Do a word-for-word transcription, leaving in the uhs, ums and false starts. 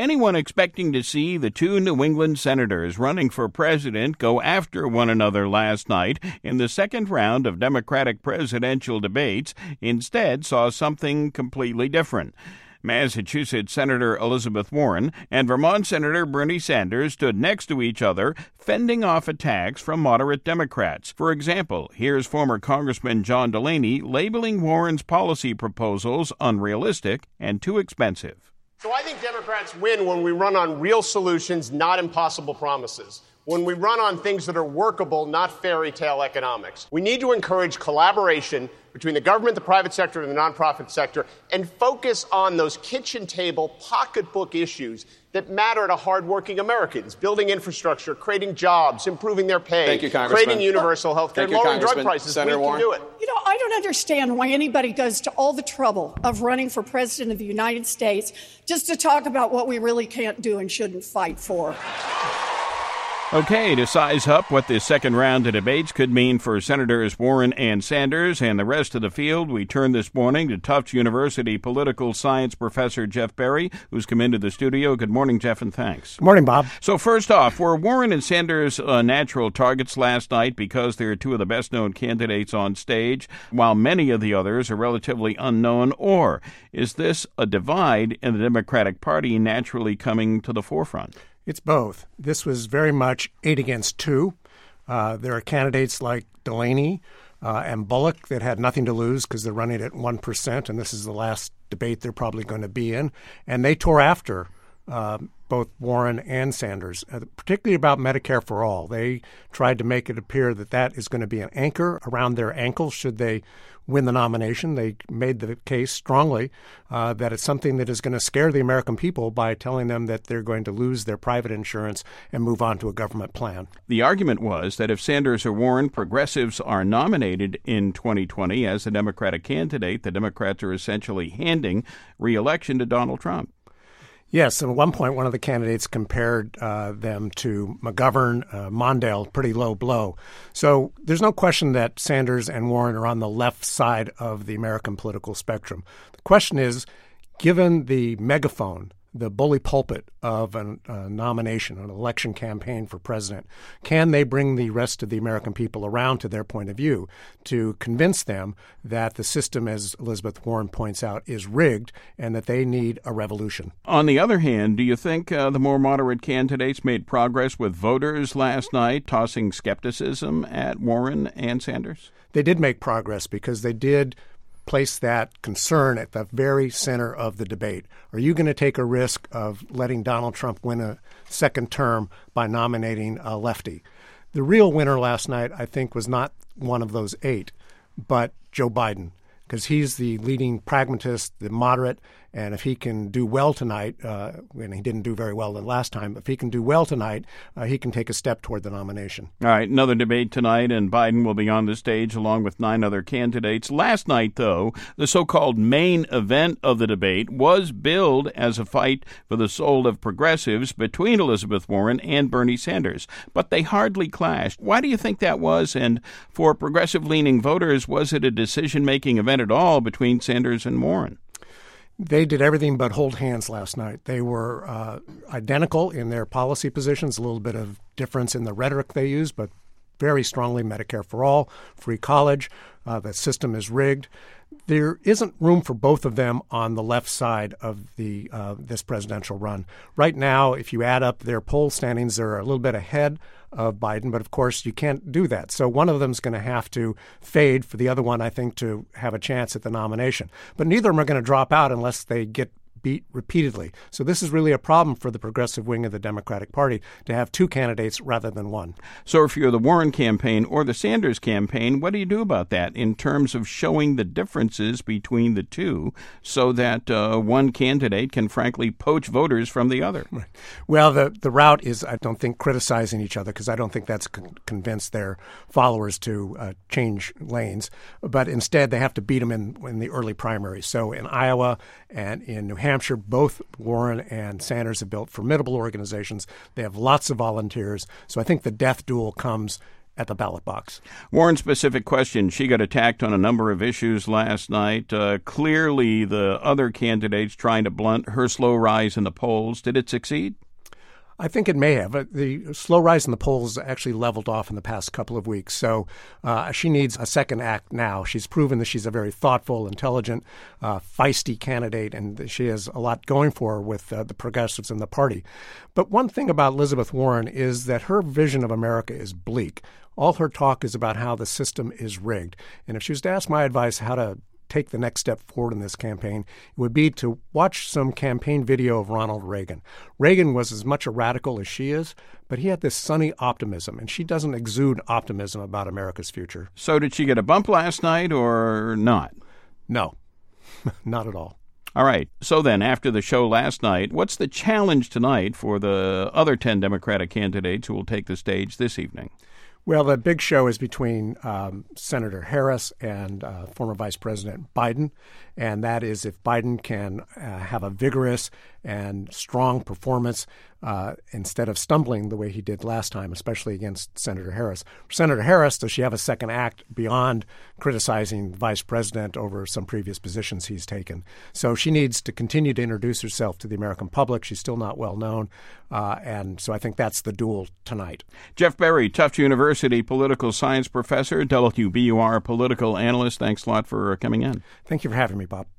Anyone expecting to see the two New England senators running for president go after one another last night in the second round of Democratic presidential debates instead saw something completely different. Massachusetts Senator Elizabeth Warren and Vermont Senator Bernie Sanders stood next to each other, fending off attacks from moderate Democrats. For example, here's former Congressman John Delaney labeling Warren's policy proposals unrealistic and too expensive. So I think Democrats win when we run on real solutions, not impossible promises. When we run on things that are workable, not fairy tale economics. We need to encourage collaboration between the government, the private sector, and the nonprofit sector, and focus on those kitchen table, pocketbook issues that matter to hardworking Americans: building infrastructure, creating jobs, improving their pay, Thank you, Congressman. creating universal health care, lowering drug prices. Senator we can Warren. do it. You know, I don't understand why anybody goes to all the trouble of running for president of the United States just to talk about what we really can't do and shouldn't fight for. Okay, to size up what this second round of debates could mean for Senators Warren and Sanders and the rest of the field, we turn this morning to Tufts University political science professor Jeff Berry, who's come into the studio. Good morning, Jeff, and thanks. Good morning, Bob. So first off, were Warren and Sanders uh, natural targets last night because they're two of the best-known candidates on stage, while many of the others are relatively unknown, or is this a divide in the Democratic Party naturally coming to the forefront? It's both. This was very much eight against two. Uh, there are candidates like Delaney uh, and Bullock that had nothing to lose because they're running at one percent, and this is the last debate they're probably going to be in. And they tore after uh, both Warren and Sanders, uh, particularly about Medicare for All. They tried to make it appear that that is going to be an anchor around their ankle should they win the nomination. They made the case strongly uh, that it's something that is going to scare the American people by telling them that they're going to lose their private insurance and move on to a government plan. The argument was that if Sanders or Warren, progressives are nominated in twenty twenty as the Democratic candidate, the Democrats are essentially handing re-election to Donald Trump. Yes, at one point, one of the candidates compared uh, them to McGovern, uh, Mondale, pretty low blow. So there's no question that Sanders and Warren are on the left side of the American political spectrum. The question is, given the megaphone, the bully pulpit of a uh, nomination, an election campaign for president, can they bring the rest of the American people around to their point of view to convince them that the system, as Elizabeth Warren points out, is rigged and that they need a revolution? On the other hand, do you think uh, the more moderate candidates made progress with voters last night, tossing skepticism at Warren and Sanders? They did make progress because they did place that concern at the very center of the debate. Are you going to take a risk of letting Donald Trump win a second term by nominating a lefty? The real winner last night, I think, was not one of those eight, but Joe Biden, because he's the leading pragmatist, the moderate, and if he can do well tonight, uh, and he didn't do very well the last time, if he can do well tonight, uh, he can take a step toward the nomination. All right, another debate tonight, and Biden will be on the stage along with nine other candidates. Last night, though, the so-called main event of the debate was billed as a fight for the soul of progressives between Elizabeth Warren and Bernie Sanders, but they hardly clashed. Why do you think that was? And for progressive-leaning voters, was it a decision-making event at all between Sanders and Warren? They did everything but hold hands last night. They were uh, identical in their policy positions, a little bit of difference in the rhetoric they used, but very strongly Medicare for all, free college, uh, the system is rigged. There isn't room for both of them on the left side of the uh, this presidential run. Right now, if you add up their poll standings, they're a little bit ahead of Biden, but of course you can't do that. So one of them is going to have to fade for the other one, I think, to have a chance at the nomination. But neither of them are going to drop out unless they get beat repeatedly. So this is really a problem for the progressive wing of the Democratic Party to have two candidates rather than one. So if you're the Warren campaign or the Sanders campaign, what do you do about that in terms of showing the differences between the two so that uh, one candidate can frankly poach voters from the other? Right. Well, the, the route is, I don't think, criticizing each other, because I don't think that's con- convinced their followers to uh, change lanes. But instead, they have to beat them in, in the early primaries. So in Iowa and in New Hampshire, Hampshire, both Warren and Sanders have built formidable organizations. They have lots of volunteers. So I think the death duel comes at the ballot box. Warren, specific question. She got attacked on a number of issues last night. Uh, clearly, the other candidates trying to blunt her slow rise in the polls. Did it succeed? I think it may have. The slow rise in the polls actually leveled off in the past couple of weeks. So uh, she needs a second act now. She's proven that she's a very thoughtful, intelligent, uh, feisty candidate, and she has a lot going for her with uh, the progressives in the party. But one thing about Elizabeth Warren is that her vision of America is bleak. All her talk is about how the system is rigged. And if she was to ask my advice how to take the next step forward in this campaign, it would be to watch some campaign video of Ronald Reagan. Reagan was as much a radical as she is, but he had this sunny optimism, and she doesn't exude optimism about America's future. So did she get a bump last night or not? No, not at all. All right. So then, after the show last night, what's the challenge tonight for the other ten Democratic candidates who will take the stage this evening? Well, the big show is between um, Senator Harris and uh, former Vice President Biden, and that is if Biden can uh, have a vigorous and strong performance uh, instead of stumbling the way he did last time, especially against Senator Harris. For Senator Harris, does she have a second act beyond criticizing the Vice President over some previous positions he's taken? So she needs to continue to introduce herself to the American public. She's still not well known, uh, and so I think that's the duel tonight. Jeff Berry, Tufts University political science professor, W B U R political analyst. Thanks a lot for coming in. Thank you for having me, Bob.